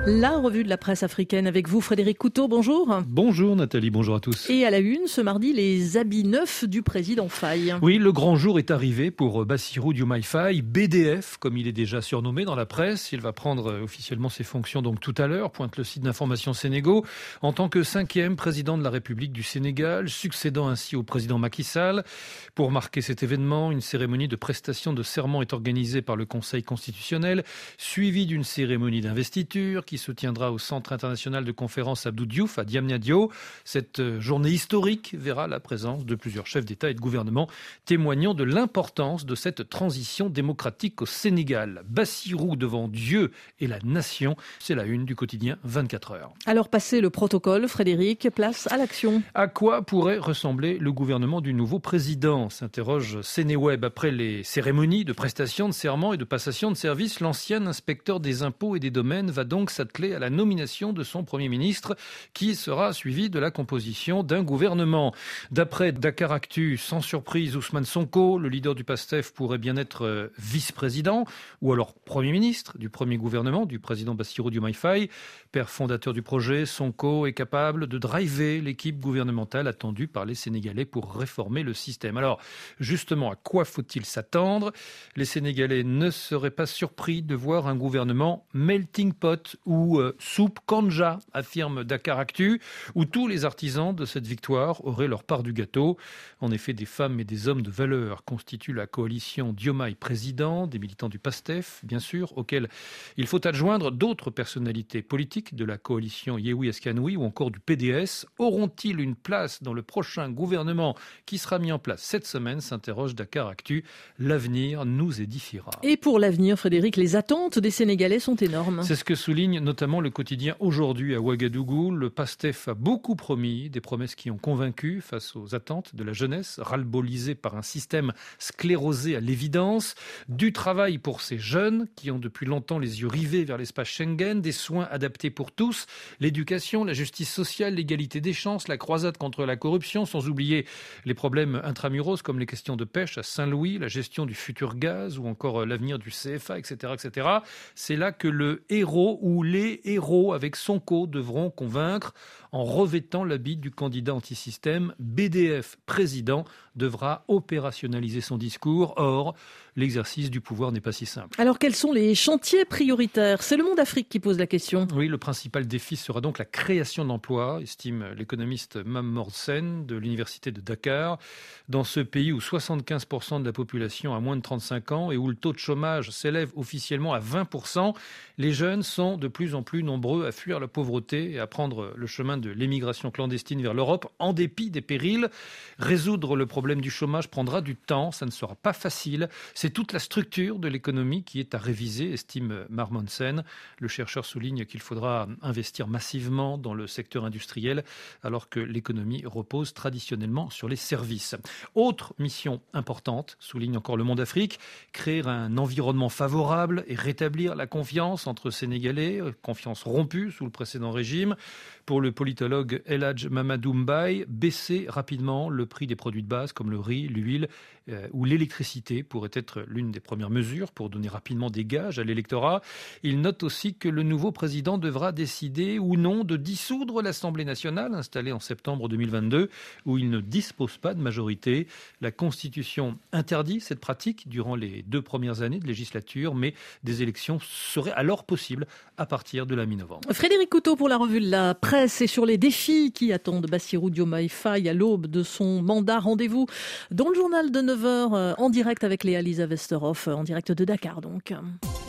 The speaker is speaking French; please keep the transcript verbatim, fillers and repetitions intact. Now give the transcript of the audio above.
La revue de la presse africaine avec vous, Frédéric Couteau, bonjour. Bonjour Nathalie, bonjour à tous. Et à la une, ce mardi, les habits neufs du président Faye. Oui, le grand jour est arrivé pour Bassirou Diomaye Faye, B D F, comme il est déjà surnommé dans la presse. Il va prendre officiellement ses fonctions donc tout à l'heure, pointe le site d'information Sénégo, en tant que cinquième président de la République du Sénégal, succédant ainsi au président Macky Sall. Pour marquer cet événement, une cérémonie de prestation de serment est organisée par le Conseil constitutionnel, suivie d'une cérémonie d'investiture qui se tiendra au Centre international de conférence Abdou Diouf à Diamniadio. Cette journée historique verra la présence de plusieurs chefs d'État et de gouvernement témoignant de l'importance de cette transition démocratique au Sénégal. Bassirou devant Dieu et la nation, c'est la une du quotidien vingt-quatre heures. Alors passé le protocole, Frédéric, place à l'action. À quoi pourrait ressembler le gouvernement du nouveau président, s'interroge Sénéweb. Après les cérémonies de prestation de serment et de passation de service, l'ancien inspecteur des impôts et des domaines va donc s'atteler à la nomination de son Premier ministre qui sera suivi de la composition d'un gouvernement. D'après Dakaractu, sans surprise, Ousmane Sonko, le leader du PASTEF, pourrait bien être vice-président ou alors Premier ministre du premier gouvernement du président Bassirou Diomaye Faye. Père fondateur du projet, Sonko est capable de driver l'équipe gouvernementale attendue par les Sénégalais pour réformer le système. Alors, justement, à quoi faut-il s'attendre ? Les Sénégalais ne seraient pas surpris de voir un gouvernement melting pot ou euh, soupe Kanja, affirme Dakaractu, où tous les artisans de cette victoire auraient leur part du gâteau. En effet, des femmes et des hommes de valeur constituent la coalition Diomaye président, des militants du PASTEF, bien sûr, auxquels il faut adjoindre d'autres personnalités politiques de la coalition Yewwi Askanui ou encore du P D S. Auront-ils une place dans le prochain gouvernement qui sera mis en place cette semaine, s'interroge Dakaractu. L'avenir nous édifiera. Et pour l'avenir, Frédéric, les attentes des Sénégalais sont énormes. C'est ce que souligne notamment le quotidien Aujourd'hui à Ouagadougou. Le PASTEF a beaucoup promis, des promesses qui ont convaincu face aux attentes de la jeunesse, ras-le-bolisée par un système sclérosé à l'évidence. Du travail pour ces jeunes qui ont depuis longtemps les yeux rivés vers l'espace Schengen, des soins adaptés pour tous, l'éducation, la justice sociale, l'égalité des chances, la croisade contre la corruption, sans oublier les problèmes intramuros comme les questions de pêche à Saint-Louis, la gestion du futur gaz ou encore l'avenir du C F A, et cetera, et cetera. C'est là que le héros ou les héros avec Sonko devront convaincre en revêtant l'habit du candidat anti-système. B D F président devra opérationnaliser son discours. Or, l'exercice du pouvoir n'est pas si simple. Alors, quels sont les chantiers prioritaires ? C'est le Monde Afrique qui pose la question. Oui, le principal défi sera donc la création d'emplois, estime l'économiste Mam Morsen de l'université de Dakar. Dans ce pays où soixante-quinze pour cent de la population a moins de trente-cinq ans et où le taux de chômage s'élève officiellement à vingt pour cent, les jeunes sont de plus en plus nombreux à fuir la pauvreté et à prendre le chemin de l'émigration clandestine vers l'Europe en dépit des périls. Résoudre le problème du chômage prendra du temps, ça ne sera pas facile. C'est toute la structure de l'économie qui est à réviser, estime Marmonsen. Le chercheur souligne qu'il faudra investir massivement dans le secteur industriel alors que l'économie repose traditionnellement sur les services. Autre mission importante, souligne encore le Monde Afrique, créer un environnement favorable et rétablir la confiance entre Sénégalais, confiance rompue sous le précédent régime. Pour le politologue El Hadj Mamadou Mbaye, baisser rapidement le prix des produits de base comme le riz, l'huile euh, ou l'électricité pourrait être l'une des premières mesures pour donner rapidement des gages à l'électorat. Il note aussi que le nouveau président devra décider ou non de dissoudre l'Assemblée nationale installée en septembre deux mille vingt-deux où il ne dispose pas de majorité. La Constitution interdit cette pratique durant les deux premières années de législature, mais des élections seraient alors possibles à partir de la mi-novembre. Frédéric Couteau pour la revue de la presse et sur les défis qui attendent Bassirou Diomaye Faye à l'aube de son mandat. Rendez-vous dans le journal de neuf heures en direct avec Léa Lisa Westerhoff, en direct de Dakar donc.